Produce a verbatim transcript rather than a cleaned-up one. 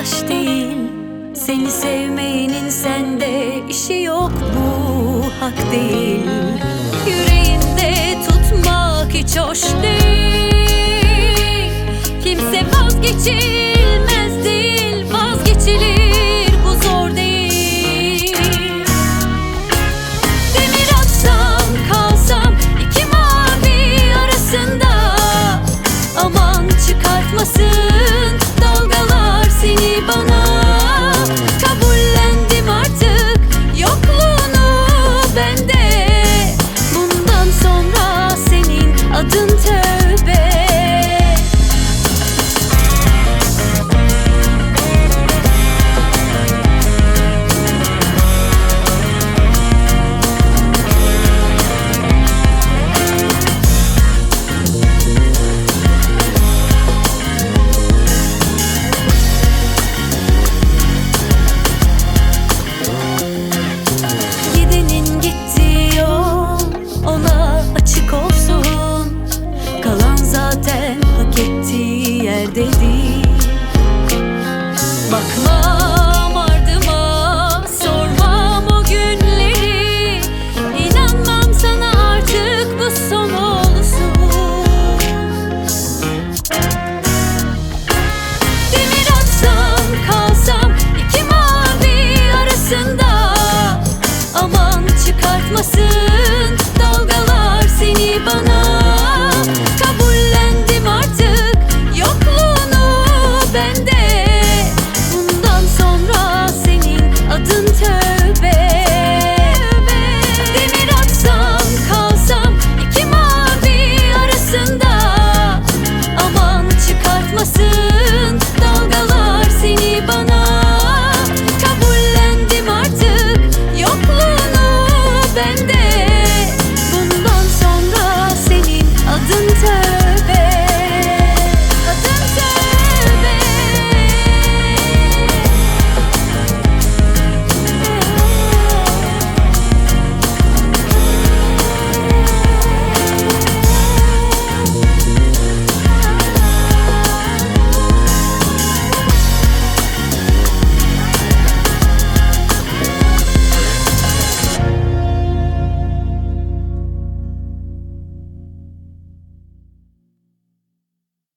yaş değil. Seni sevmeyenin sende işi yok, bu hak değil. Yüreğinde tutmak hiç hoş değil. Kimse vazgeçilmez değil, vazgeçilir bu zor değil. Demir atsam kalsam iki mavi arasında, aman çıkartmasın dalgalar seni bana. Kabullendim artık yokluğunu bende. Bundan sonra senin adın tövbe. Gidenin gittiği yol ona açık olsun. Kalan zaten hak ettiği yerde değil. Bakma